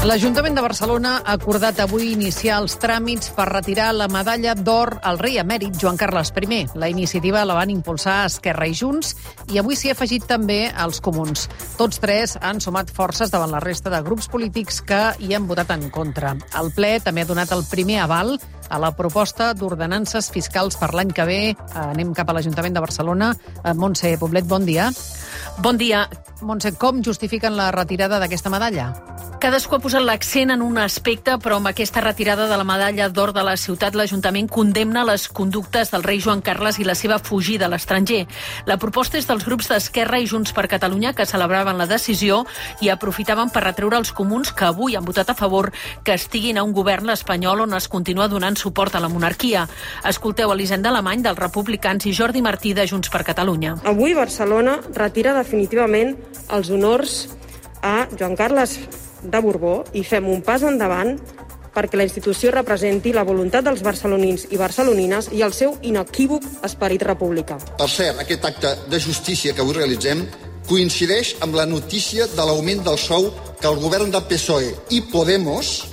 L'Ajuntament de Barcelona ha acordat avui iniciar els tràmits per retirar la medalla d'or al rei emèrit Joan Carles I. La iniciativa la van impulsar Esquerra i Junts i avui s'hi ha afegit també els comuns. Tots tres han sumat forces davant la resta de grups polítics que hi han votat en contra. El ple també ha donat el primer aval a la proposta d'ordenances fiscals per l'any que ve. Anem cap a l'Ajuntament de Barcelona. Montse Poblet, bon dia. Bon dia. Montse, com justifiquen la retirada d'aquesta medalla? Cadascú ha posat l'accent en un aspecte, però amb aquesta retirada de la medalla d'or de la ciutat, l'Ajuntament condemna les conductes del rei Joan Carles i la seva fugida a l'estranger. La proposta és dels grups d'Esquerra i Junts per Catalunya, que celebraven la decisió i aprofitaven per retreure als comuns, que avui han votat a favor, que estiguin a un govern espanyol on es continua donant suport a la monarquia. Escolteu Elisenda Alemany, dels Republicans, i Jordi Martí, de Junts per Catalunya. Avui Barcelona retira definitivament els honors a Joan Carles de Borbó i fem un pas endavant perquè la institució representi la voluntat dels barcelonins i barcelonines i el seu inequívoc esperit republicà. Per cert, aquest acte de justícia que avui realitzem coincideix amb la notícia de l'augment del sou que el govern de PSOE i Podemos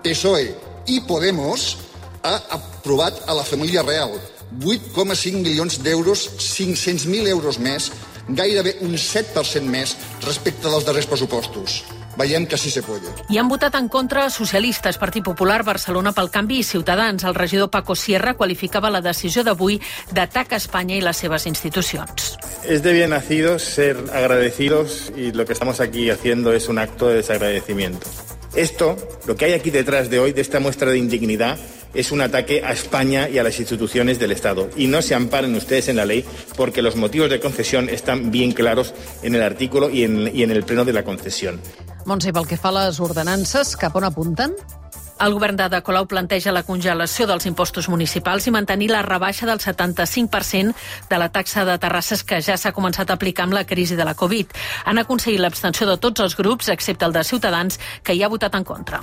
ha aprovat a la família real. 8,5 milions d'euros, 500.000 euros més, gairebé un 7% més respecte dels darrers pressupostos. Veiem que sí se puede. I han votat en contra socialistes, Partit Popular, Barcelona pel Canvi i Ciutadans. El regidor Paco Sierra qualificava la decisió d'avui d'atac a Espanya i les seves institucions. Es de bien nacidos ser agradecidos y lo que estamos aquí haciendo es un acto de desagradecimiento. Esto, lo que hay aquí detrás de hoy, de esta muestra de indignidad, es un ataque a España y a las instituciones del Estado. Y no se amparen ustedes en la ley porque los motivos de concesión están bien claros en el artículo y en el pleno de la concesión. Montse, pel que fa a les ordenances, cap on apunten? El govern d'Ada Colau planteja la congelació dels impostos municipals i mantenir la rebaixa del 75% de la taxa de terrasses que ja s'ha començat a aplicar amb la crisi de la Covid. Han aconseguit l'abstenció de tots els grups, excepte el de Ciutadans, que hi ha votat en contra.